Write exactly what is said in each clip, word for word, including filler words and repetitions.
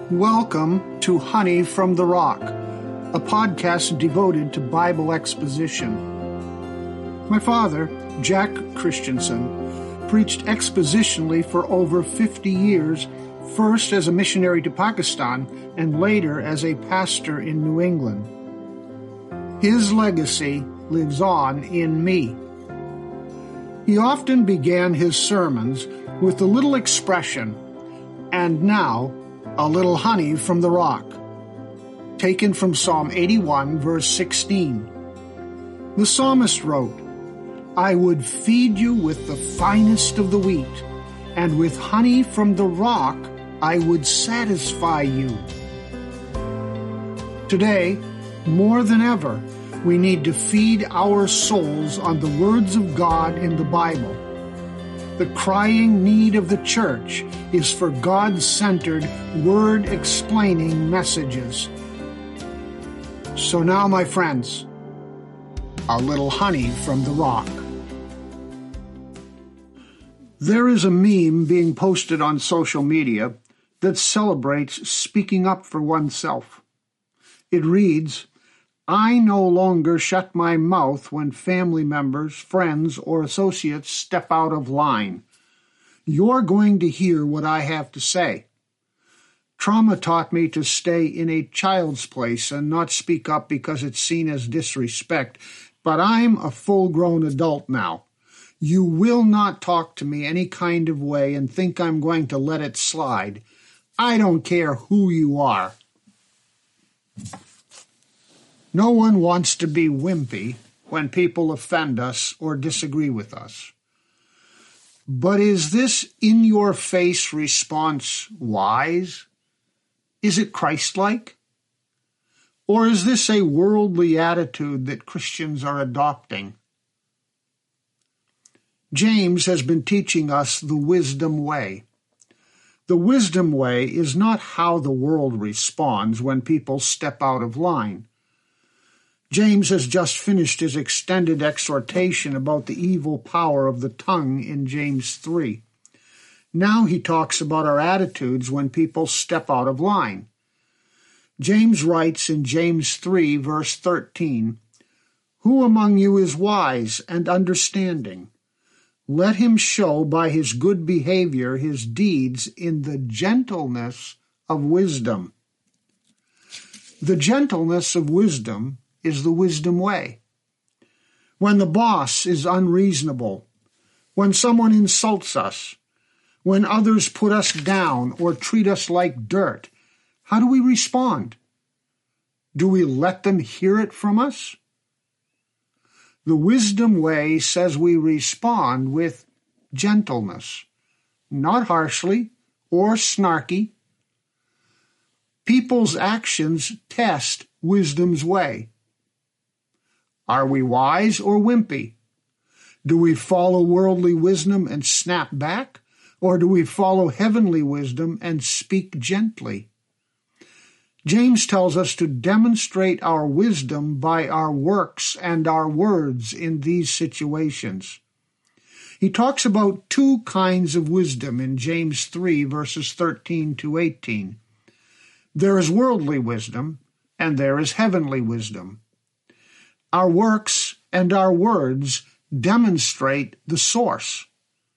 Welcome to Honey from the Rock, a podcast devoted to Bible exposition. My father, Jack Christensen, preached expositionally for over fifty years, first as a missionary to Pakistan and later as a pastor in New England. His legacy lives on in me. He often began his sermons with the little expression, "And now, a little honey from the rock," taken from Psalm eighty-one, verse sixteen. The psalmist wrote, "I would feed you with the finest of the wheat, and with honey from the rock I would satisfy you." Today, more than ever, we need to feed our souls on the words of God in the Bible. The crying need of the church is for God-centered, word-explaining messages. So now, my friends, a little honey from the rock. There is a meme being posted on social media that celebrates speaking up for oneself. It reads, "I no longer shut my mouth when family members, friends, or associates step out of line. You're going to hear what I have to say. Trauma taught me to stay in a child's place and not speak up because it's seen as disrespect, but I'm a full-grown adult now. You will not talk to me any kind of way and think I'm going to let it slide. I don't care who you are." No one wants to be wimpy when people offend us or disagree with us. But is this in-your-face response wise? Is it Christ-like? Or is this a worldly attitude that Christians are adopting? James has been teaching us the wisdom way. The wisdom way is not how the world responds when people step out of line. James has just finished his extended exhortation about the evil power of the tongue in James three. Now he talks about our attitudes when people step out of line. James writes in James three, verse thirteen, "Who among you is wise and understanding? Let him show by his good behavior his deeds in the gentleness of wisdom." The gentleness of wisdom is the wisdom way. When the boss is unreasonable, when someone insults us, when others put us down or treat us like dirt, how do we respond? Do we let them hear it from us? The wisdom way says we respond with gentleness, not harshly or snarky. People's actions test wisdom's way. Are we wise or wimpy? Do we follow worldly wisdom and snap back, or do we follow heavenly wisdom and speak gently? James tells us to demonstrate our wisdom by our works and our words in these situations. He talks about two kinds of wisdom in James three, verses thirteen to eighteen. There is worldly wisdom, and there is heavenly wisdom. Our works and our words demonstrate the source.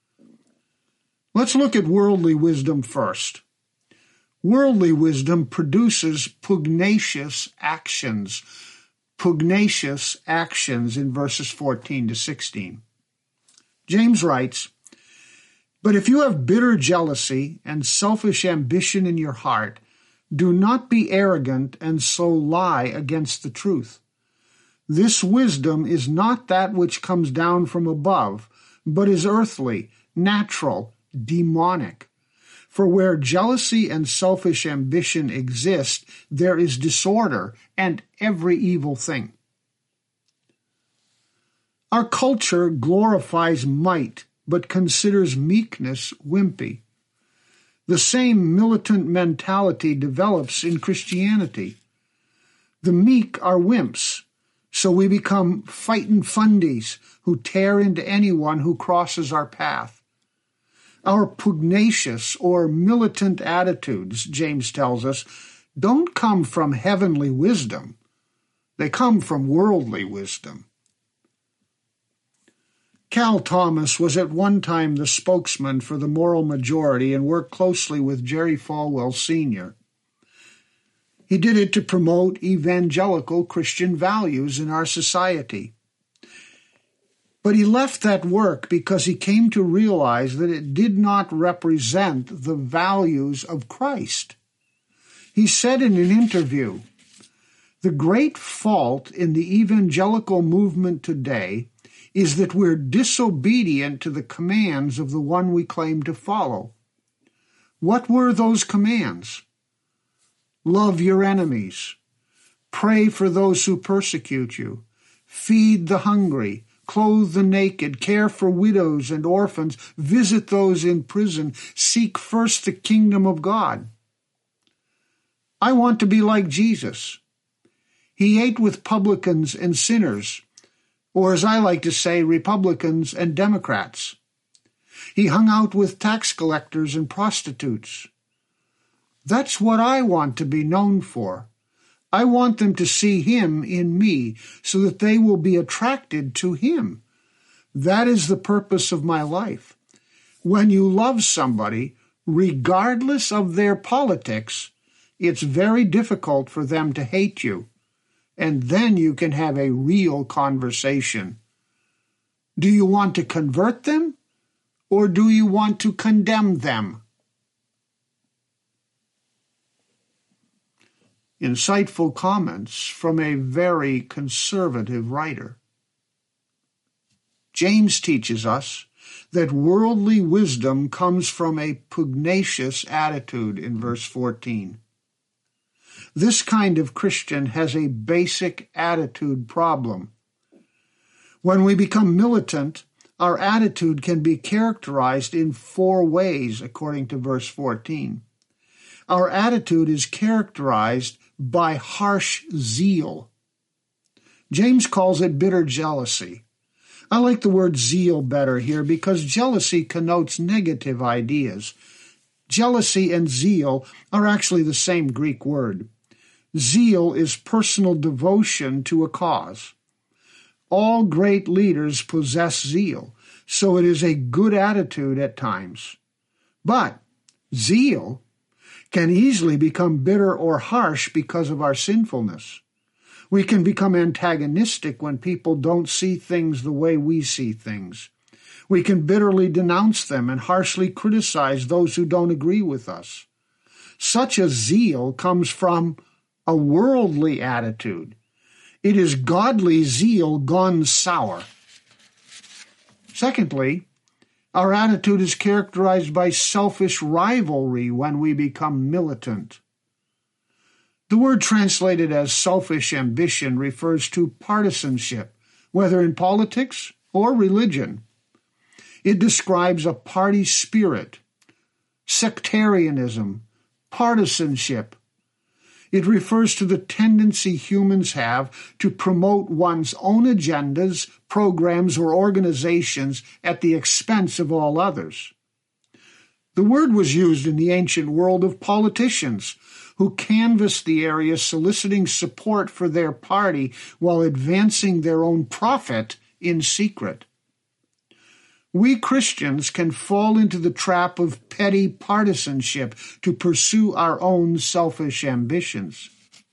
Let's look at worldly wisdom first. Worldly wisdom produces pugnacious actions, pugnacious actions in verses fourteen to sixteen. James writes, "But if you have bitter jealousy and selfish ambition in your heart, do not be arrogant and so lie against the truth. This wisdom is not that which comes down from above, but is earthly, natural, demonic. For where jealousy and selfish ambition exist, there is disorder and every evil thing." Our culture glorifies might, but considers meekness wimpy. The same militant mentality develops in Christianity. The meek are wimps, so we become fightin' fundies who tear into anyone who crosses our path. Our pugnacious or militant attitudes, James tells us, don't come from heavenly wisdom. They come from worldly wisdom. Cal Thomas was at one time the spokesman for the moral majority and worked closely with Jerry Falwell Senior He did it to promote evangelical Christian values in our society. But he left that work because he came to realize that it did not represent the values of Christ. He said in an interview, "The great fault in the evangelical movement today is that we're disobedient to the commands of the one we claim to follow." What were those commands? Love your enemies. Pray for those who persecute you. Feed the hungry. Clothe the naked. Care for widows and orphans. Visit those in prison. Seek first the kingdom of God. I want to be like Jesus. He ate with publicans and sinners, or as I like to say, Republicans and Democrats. He hung out with tax collectors and prostitutes. That's what I want to be known for. I want them to see him in me so that they will be attracted to him. That is the purpose of my life. When you love somebody, regardless of their politics, it's very difficult for them to hate you. And then you can have a real conversation. Do you want to convert them, or do you want to condemn them? Insightful comments from a very conservative writer. James teaches us that worldly wisdom comes from a pugnacious attitude in verse fourteen. This kind of Christian has a basic attitude problem. When we become militant, our attitude can be characterized in four ways, according to verse fourteen. Our attitude is characterized by harsh zeal. James calls it bitter jealousy. I like the word zeal better here because jealousy connotes negative ideas. Jealousy and zeal are actually the same Greek word. Zeal is personal devotion to a cause. All great leaders possess zeal, so it is a good attitude at times. But zeal can easily become bitter or harsh because of our sinfulness. We can become antagonistic when people don't see things the way we see things. We can bitterly denounce them and harshly criticize those who don't agree with us. Such a zeal comes from a worldly attitude. It is godly zeal gone sour. Secondly, our attitude is characterized by selfish rivalry when we become militant. The word translated as selfish ambition refers to partisanship, whether in politics or religion. It describes a party spirit, sectarianism, partisanship. It refers to the tendency humans have to promote one's own agendas, programs, or organizations at the expense of all others. The word was used in the ancient world of politicians who canvassed the area soliciting support for their party while advancing their own profit in secret. We Christians can fall into the trap of petty partisanship to pursue our own selfish ambitions.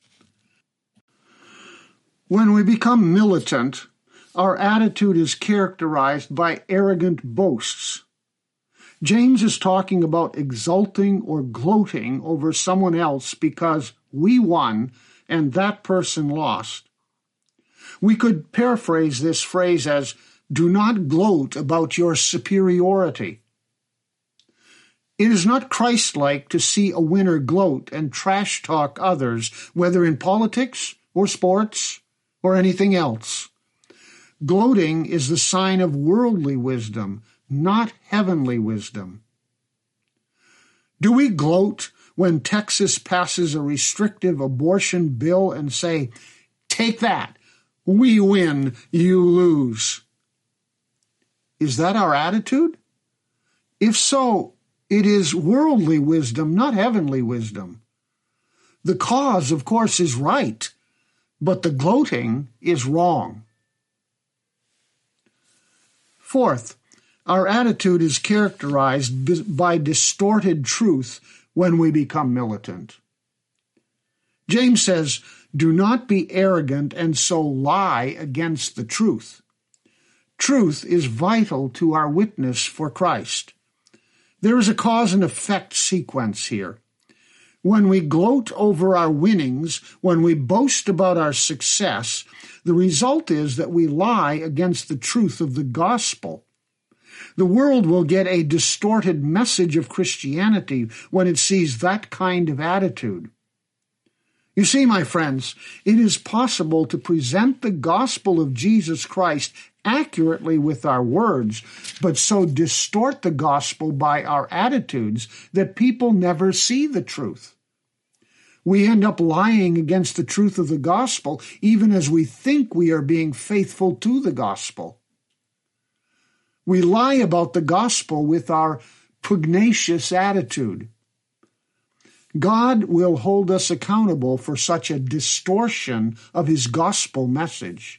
When we become militant, our attitude is characterized by arrogant boasts. James is talking about exulting or gloating over someone else because we won and that person lost. We could paraphrase this phrase as, "Do not gloat about your superiority." It is not Christ-like to see a winner gloat and trash-talk others, whether in politics or sports or anything else. Gloating is the sign of worldly wisdom, not heavenly wisdom. Do we gloat when Texas passes a restrictive abortion bill and say, "Take that, we win, you lose"? Is that our attitude? If so, it is worldly wisdom, not heavenly wisdom. The cause, of course, is right, but the gloating is wrong. Fourth, our attitude is characterized by distorted truth when we become militant. James says, "Do not be arrogant and so lie against the truth." Truth is vital to our witness for Christ. There is a cause and effect sequence here. When we gloat over our winnings, when we boast about our success, the result is that we lie against the truth of the gospel. The world will get a distorted message of Christianity when it sees that kind of attitude. You see, my friends, it is possible to present the gospel of Jesus Christ accurately with our words, but so distort the gospel by our attitudes that people never see the truth. We end up lying against the truth of the gospel, even as we think we are being faithful to the gospel. We lie about the gospel with our pugnacious attitude. God will hold us accountable for such a distortion of his gospel message.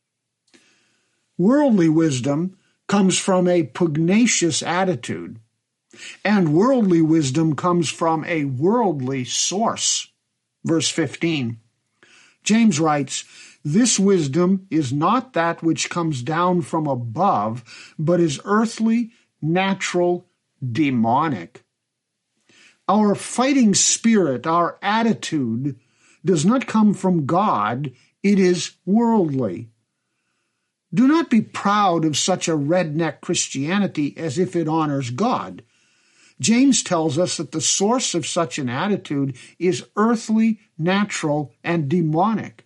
Worldly wisdom comes from a pugnacious attitude, and worldly wisdom comes from a worldly source. Verse fifteen, James writes, "This wisdom is not that which comes down from above, but is earthly, natural, demonic." Our fighting spirit, our attitude, does not come from God, it is worldly. Do not be proud of such a redneck Christianity as if it honors God. James tells us that the source of such an attitude is earthly, natural, and demonic.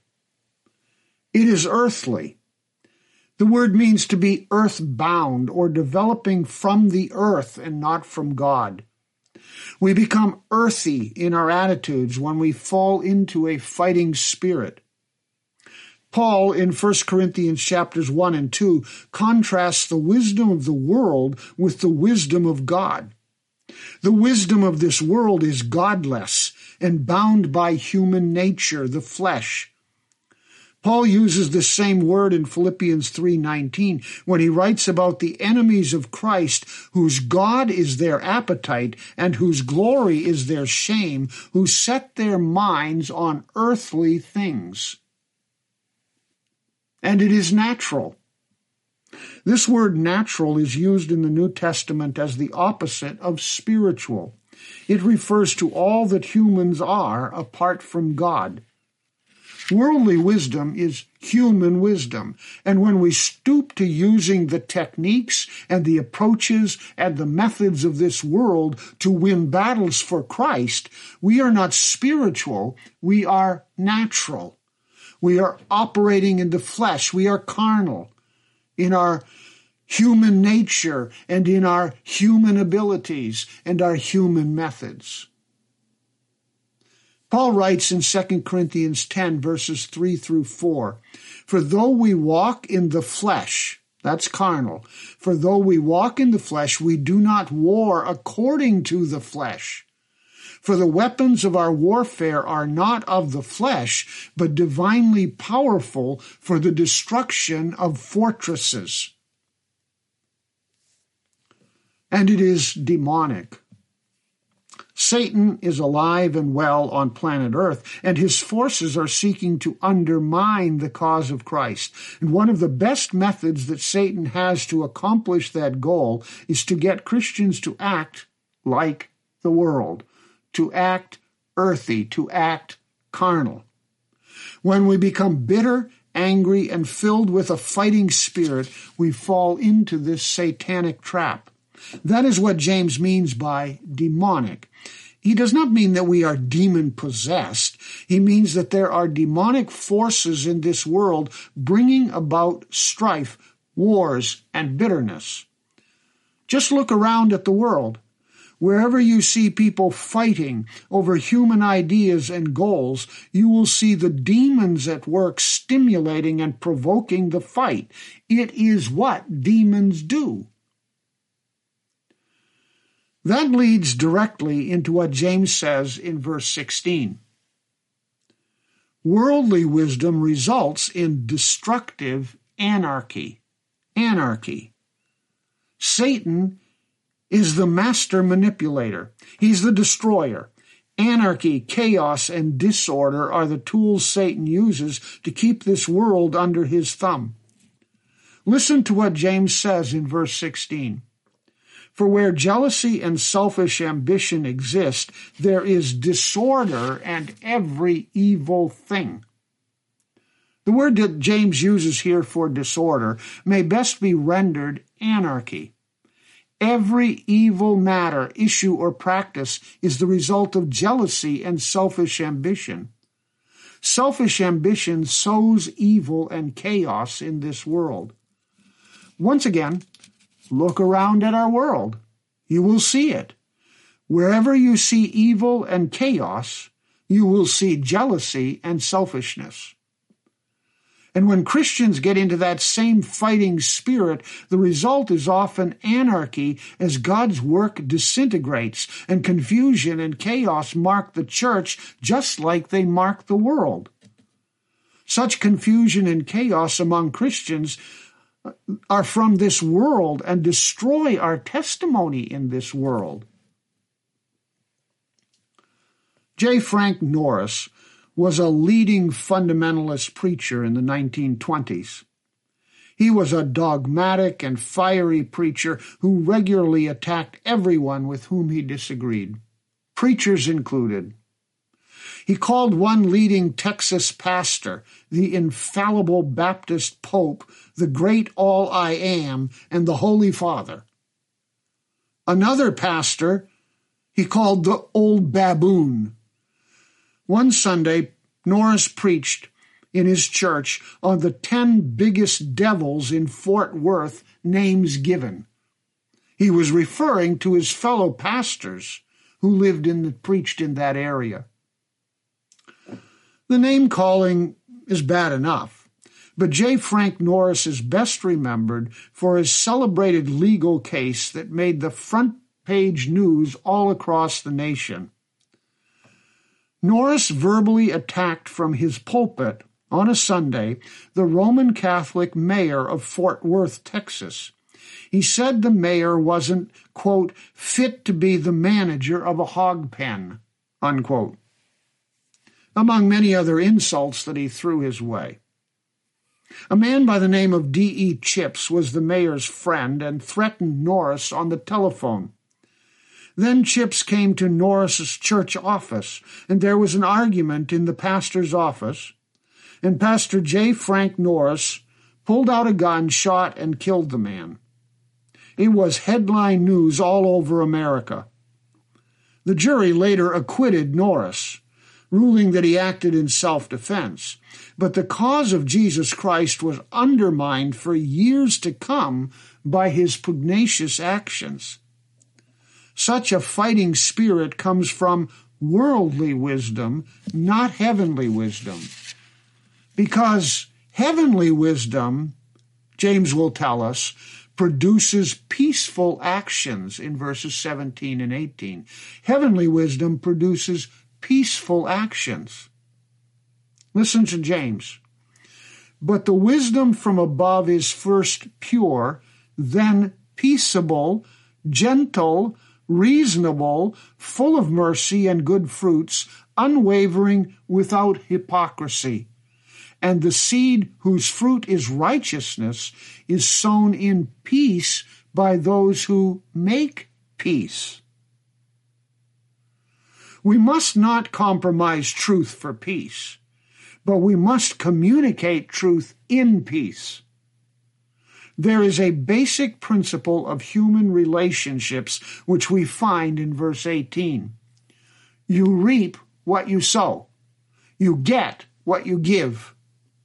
It is earthly. The word means to be earth-bound or developing from the earth and not from God. We become earthy in our attitudes when we fall into a fighting spirit. Paul, in First Corinthians chapters one and two, contrasts the wisdom of the world with the wisdom of God. The wisdom of this world is godless and bound by human nature, the flesh. Paul uses the same word in Philippians three nineteen when he writes about the enemies of Christ, whose God is their appetite and whose glory is their shame, who set their minds on earthly things. And it is natural. This word natural is used in the New Testament as the opposite of spiritual. It refers to all that humans are apart from God. Worldly wisdom is human wisdom, and when we stoop to using the techniques and the approaches and the methods of this world to win battles for Christ, we are not spiritual, we are natural. We are operating in the flesh, we are carnal in our human nature and in our human abilities and our human methods. Paul writes in Second Corinthians ten, verses three through four, "For though we walk in the flesh," that's carnal, "for though we walk in the flesh, we do not war according to the flesh. For the weapons of our warfare are not of the flesh, but divinely powerful for the destruction of fortresses." And it is demonic. Satan is alive and well on planet Earth, and his forces are seeking to undermine the cause of Christ. And one of the best methods that Satan has to accomplish that goal is to get Christians to act like the world, to act earthy, to act carnal. When we become bitter, angry, and filled with a fighting spirit, we fall into this satanic trap. That is what James means by demonic. He does not mean that we are demon-possessed. He means that there are demonic forces in this world bringing about strife, wars, and bitterness. Just look around at the world. Wherever you see people fighting over human ideas and goals, you will see the demons at work stimulating and provoking the fight. It is what demons do. That leads directly into what James says in verse sixteen. Worldly wisdom results in destructive anarchy. Anarchy. Satan is the master manipulator. He's the destroyer. Anarchy, chaos, and disorder are the tools Satan uses to keep this world under his thumb. Listen to what James says in verse sixteen. For where jealousy and selfish ambition exist, there is disorder and every evil thing. The word that James uses here for disorder may best be rendered anarchy. Every evil matter, issue, or practice is the result of jealousy and selfish ambition. Selfish ambition sows evil and chaos in this world. Once again, look around at our world. You will see it. Wherever you see evil and chaos, you will see jealousy and selfishness. And when Christians get into that same fighting spirit, the result is often anarchy as God's work disintegrates, and confusion and chaos mark the church just like they mark the world. Such confusion and chaos among Christians are from this world and destroy our testimony in this world. J. Frank Norris was a leading fundamentalist preacher in the nineteen twenties. He was a dogmatic and fiery preacher who regularly attacked everyone with whom he disagreed, preachers included. He called one leading Texas pastor the infallible Baptist Pope, the great All-I-Am, and the Holy Father. Another pastor he called the Old Baboon. One Sunday, Norris preached in his church on the ten biggest devils in Fort Worth, names given. He was referring to his fellow pastors who lived in the, preached in that area. The name-calling is bad enough, but J. Frank Norris is best remembered for his celebrated legal case that made the front-page news all across the nation. Norris verbally attacked from his pulpit on a Sunday the Roman Catholic mayor of Fort Worth, Texas. He said the mayor wasn't, quote, fit to be the manager of a hog pen, unquote, among many other insults that he threw his way. A man by the name of D E Chips was the mayor's friend and threatened Norris on the telephone. Then Chips came to Norris's church office, and there was an argument in the pastor's office, and Pastor J. Frank Norris pulled out a gun, shot, and killed the man. It was headline news all over America. The jury later acquitted Norris, ruling that he acted in self-defense, but the cause of Jesus Christ was undermined for years to come by his pugnacious actions. Such a fighting spirit comes from worldly wisdom, not heavenly wisdom. Because heavenly wisdom, James will tell us, produces peaceful actions in verses seventeen and eighteen. Heavenly wisdom produces peaceful actions. Listen to James. But the wisdom from above is first pure, then peaceable, gentle, reasonable, full of mercy and good fruits, unwavering, without hypocrisy. And the seed whose fruit is righteousness is sown in peace by those who make peace. We must not compromise truth for peace, but we must communicate truth in peace. There is a basic principle of human relationships which we find in verse eighteen. You reap what you sow. You get what you give.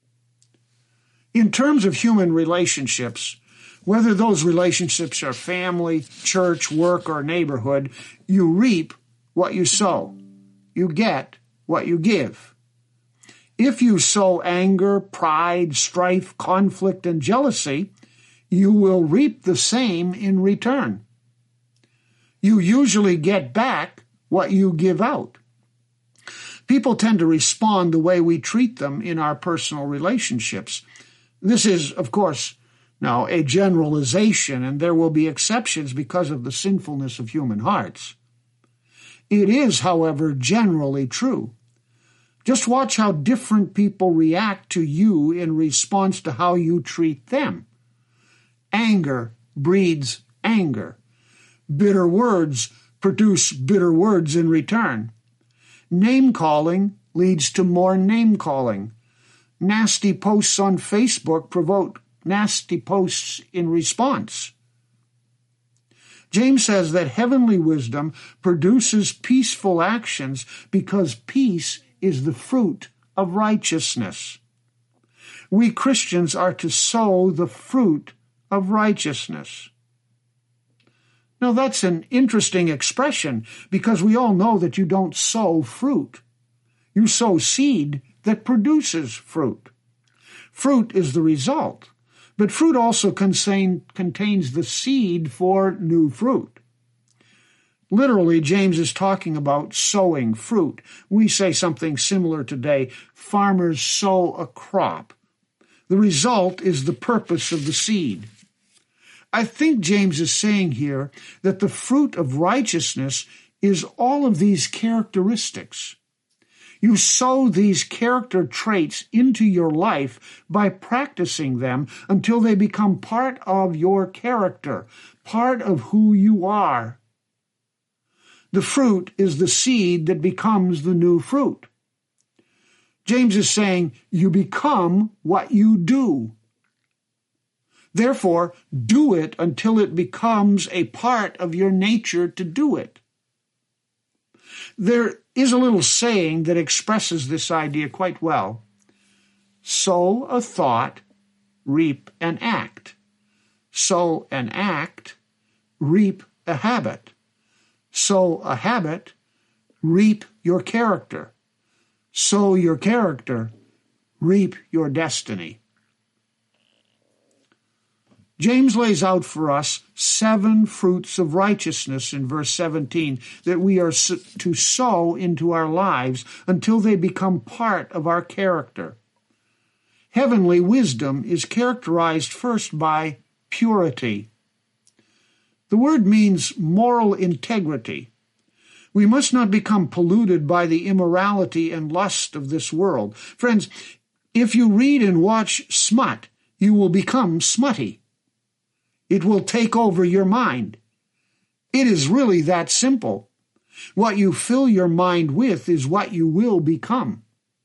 In terms of human relationships, whether those relationships are family, church, work, or neighborhood, you reap what you sow. You get what you give. If you sow anger, pride, strife, conflict, and jealousy, you will reap the same in return. You usually get back what you give out. People tend to respond the way we treat them in our personal relationships. This is, of course, now a generalization, and there will be exceptions because of the sinfulness of human hearts. It is, however, generally true. Just watch how different people react to you in response to how you treat them. Anger breeds anger. Bitter words produce bitter words in return. Name-calling leads to more name-calling. Nasty posts on Facebook provoke nasty posts in response. James says that heavenly wisdom produces peaceful actions because peace is the fruit of righteousness. We Christians are to sow the fruit of righteousness. Now that's an interesting expression because we all know that you don't sow fruit. You sow seed that produces fruit. Fruit is the result, but fruit also contain, contains the seed for new fruit. Literally, James is talking about sowing fruit. We say something similar today. Farmers sow a crop. The result is the purpose of the seed. I think James is saying here that the fruit of righteousness is all of these characteristics. You sow these character traits into your life by practicing them until they become part of your character, part of who you are. The fruit is the seed that becomes the new fruit. James is saying you become what you do. Therefore, do it until it becomes a part of your nature to do it. There is a little saying that expresses this idea quite well. Sow a thought, reap an act. Sow an act, reap a habit. Sow a habit, reap your character. Sow your character, reap your destiny. James lays out for us seven fruits of righteousness in verse seventeen that we are to sow into our lives until they become part of our character. Heavenly wisdom is characterized first by purity. The word means moral integrity. We must not become polluted by the immorality and lust of this world. Friends, if you read and watch smut, you will become smutty. It will take over your mind. It is really that simple. What you fill your mind with is what you will become.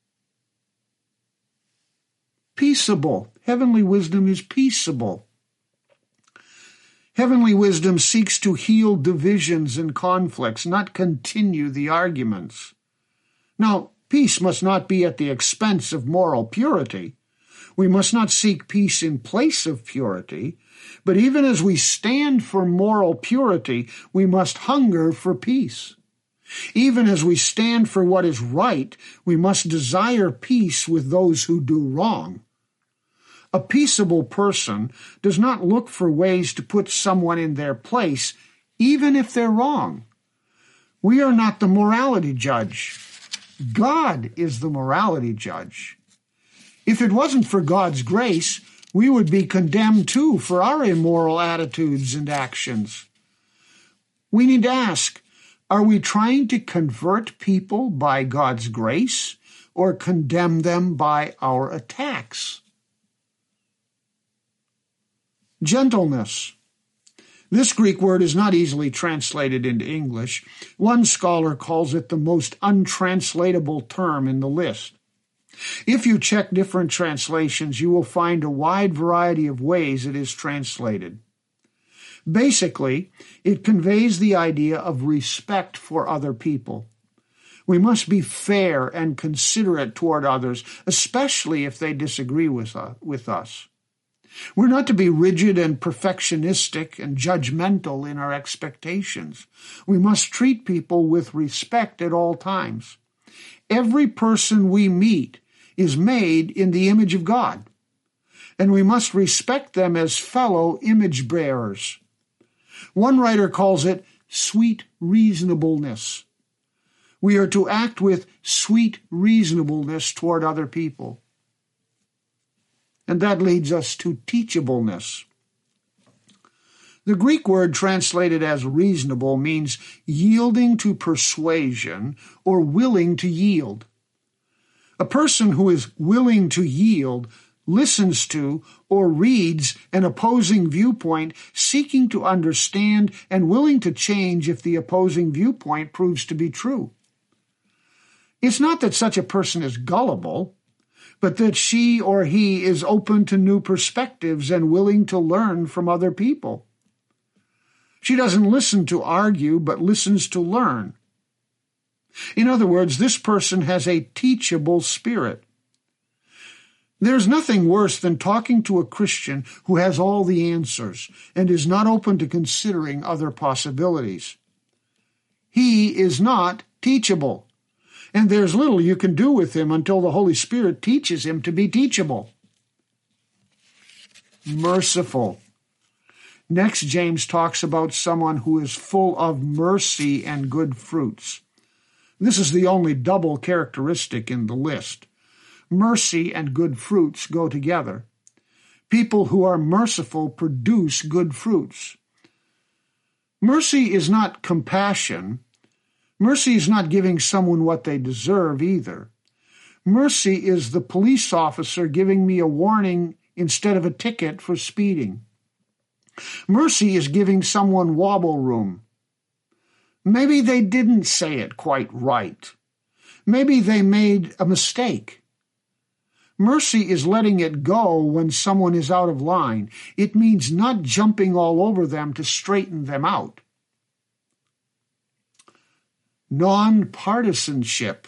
Peaceable. Heavenly wisdom is peaceable. Heavenly wisdom seeks to heal divisions and conflicts, not continue the arguments. Now, peace must not be at the expense of moral purity. We must not seek peace in place of purity, but even as we stand for moral purity, we must hunger for peace. Even as we stand for what is right, we must desire peace with those who do wrong. A peaceable person does not look for ways to put someone in their place, even if they're wrong. We are not the morality judge. God is the morality judge. If it wasn't for God's grace, we would be condemned too for our immoral attitudes and actions. We need to ask, are we trying to convert people by God's grace or condemn them by our attacks? Gentleness. This Greek word is not easily translated into English. One scholar calls it the most untranslatable term in the list. If you check different translations, you will find a wide variety of ways it is translated. Basically, it conveys the idea of respect for other people. We must be fair and considerate toward others, especially if they disagree with, uh, with us. We're not to be rigid and perfectionistic and judgmental in our expectations. We must treat people with respect at all times. Every person we meet is made in the image of God, and we must respect them as fellow image bearers. One writer calls it sweet reasonableness. We are to act with sweet reasonableness toward other people. And that leads us to teachableness. The Greek word translated as reasonable means yielding to persuasion or willing to yield. A person who is willing to yield listens to or reads an opposing viewpoint, seeking to understand and willing to change if the opposing viewpoint proves to be true. It's not that such a person is gullible, but that she or he is open to new perspectives and willing to learn from other people. She doesn't listen to argue, but listens to learn. In other words, this person has a teachable spirit. There's nothing worse than talking to a Christian who has all the answers and is not open to considering other possibilities. He is not teachable, and there's little you can do with him until the Holy Spirit teaches him to be teachable. Merciful. Next, James talks about someone who is full of mercy and good fruits. This is the only double characteristic in the list. Mercy and good fruits go together. People who are merciful produce good fruits. Mercy is not compassion. Mercy is not giving someone what they deserve either. Mercy is the police officer giving me a warning instead of a ticket for speeding. Mercy is giving someone wobble room. Maybe they didn't say it quite right. Maybe they made a mistake. Mercy is letting it go when someone is out of line. It means not jumping all over them to straighten them out. Non-partisanship.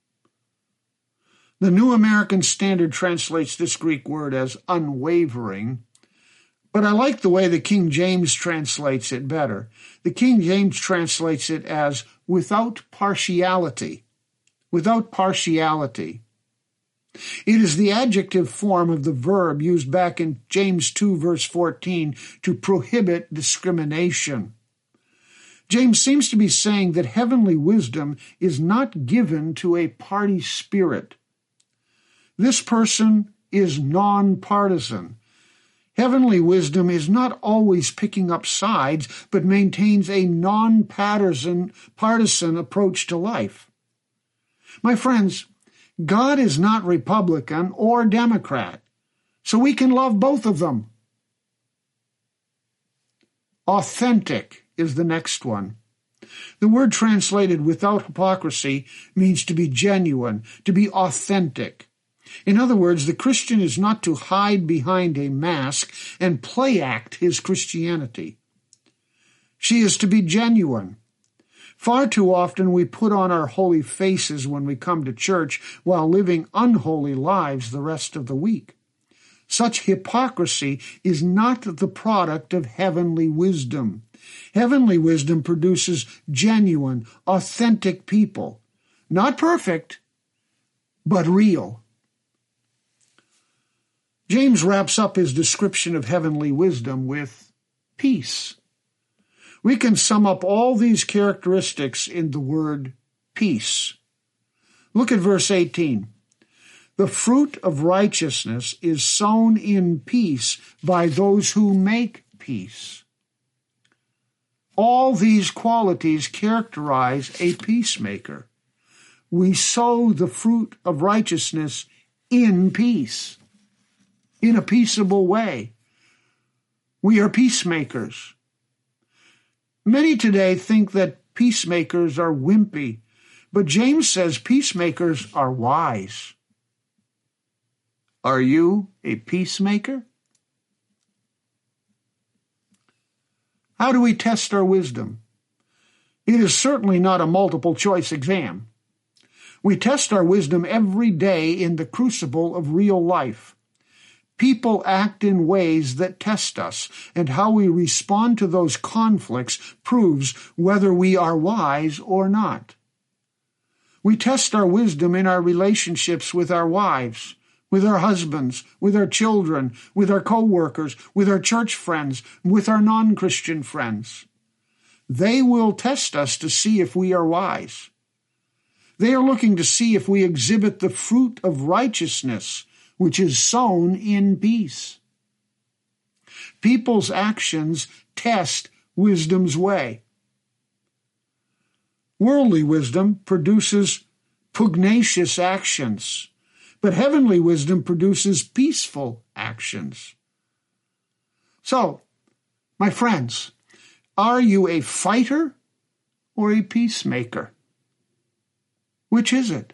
The New American Standard translates this Greek word as unwavering, but I like the way the King James translates it better. The King James translates it as without partiality. Without partiality. It is the adjective form of the verb used back in James two, verse fourteen, to prohibit discrimination. James seems to be saying that heavenly wisdom is not given to a party spirit. This person is non-partisan. Heavenly wisdom is not always picking up sides, but maintains a non-partisan partisan approach to life. My friends, God is not Republican or Democrat, so we can love both of them. Authentic is the next one. The word translated without hypocrisy means to be genuine, to be authentic. In other words, the Christian is not to hide behind a mask and play act his Christianity. She is to be genuine. Far too often we put on our holy faces when we come to church while living unholy lives the rest of the week. Such hypocrisy is not the product of heavenly wisdom. Heavenly wisdom produces genuine, authentic people. Not perfect, but real. James wraps up his description of heavenly wisdom with peace. We can sum up all these characteristics in the word peace. Look at verse eighteen. The fruit of righteousness is sown in peace by those who make peace. All these qualities characterize a peacemaker. We sow the fruit of righteousness in peace, in a peaceable way. We are peacemakers. Many today think that peacemakers are wimpy, but James says peacemakers are wise. Are you a peacemaker? How do we test our wisdom? It is certainly not a multiple choice exam. We test our wisdom every day in the crucible of real life. People act in ways that test us, and how we respond to those conflicts proves whether we are wise or not. We test our wisdom in our relationships with our wives, with our husbands, with our children, with our co-workers, with our church friends, with our non-Christian friends. They will test us to see if we are wise. They are looking to see if we exhibit the fruit of righteousness, which is sown in peace. People's actions test wisdom's way. Worldly wisdom produces pugnacious actions, but heavenly wisdom produces peaceful actions. So, my friends, are you a fighter or a peacemaker? Which is it?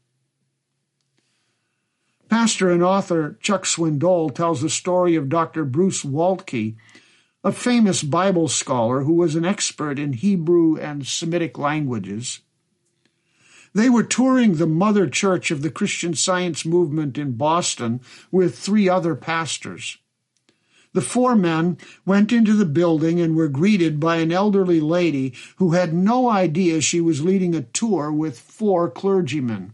Pastor and author Chuck Swindoll tells the story of Doctor Bruce Waltke, a famous Bible scholar who was an expert in Hebrew and Semitic languages. They were touring the mother church of the Christian Science movement in Boston with three other pastors. The four men went into the building and were greeted by an elderly lady who had no idea she was leading a tour with four clergymen.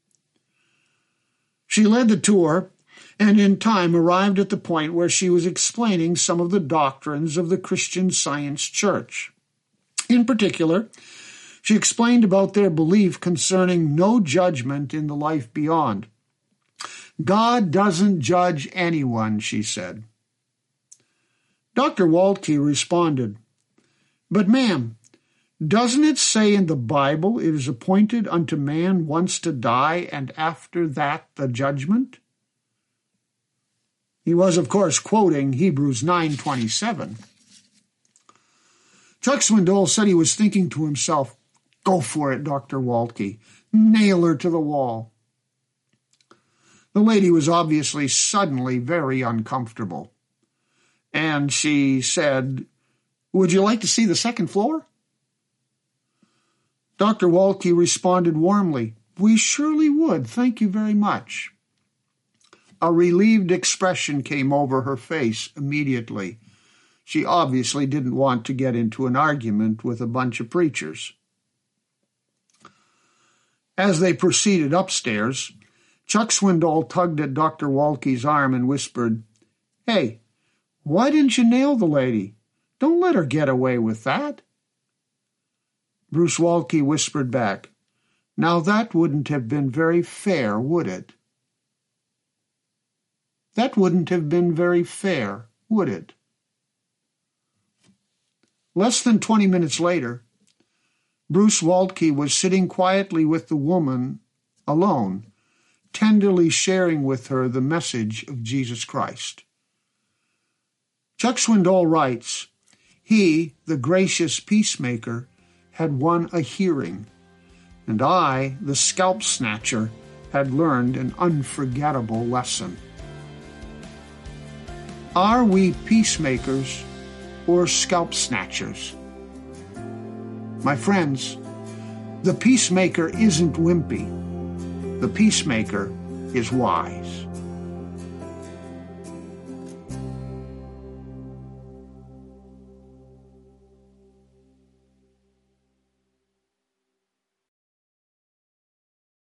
She led the tour and in time arrived at the point where she was explaining some of the doctrines of the Christian Science Church. In particular, she explained about their belief concerning no judgment in the life beyond. God doesn't judge anyone, she said. Doctor Waltke responded, "But ma'am, doesn't it say in the Bible it is appointed unto man once to die, and after that the judgment?" He was, of course, quoting Hebrews nine twenty-seven. Chuck Swindoll said he was thinking to himself, "Go for it, Doctor Waltke. Nail her to the wall." The lady was obviously suddenly very uncomfortable, and she said, "Would you like to see the second floor?" Doctor Waltke responded warmly, "We surely would. Thank you very much." A relieved expression came over her face immediately. She obviously didn't want to get into an argument with a bunch of preachers. As they proceeded upstairs, Chuck Swindoll tugged at Doctor Waltke's arm and whispered, "Hey, why didn't you nail the lady? Don't let her get away with that." Bruce Waltke whispered back, "Now that wouldn't have been very fair, would it? That wouldn't have been very fair, would it?" Less than twenty minutes later, Bruce Waltke was sitting quietly with the woman, alone, tenderly sharing with her the message of Jesus Christ. Chuck Swindoll writes, "He, the gracious peacemaker, had won a hearing, and I, the scalp snatcher, had learned an unforgettable lesson." Are we peacemakers or scalp snatchers? My friends, the peacemaker isn't wimpy. The peacemaker is wise.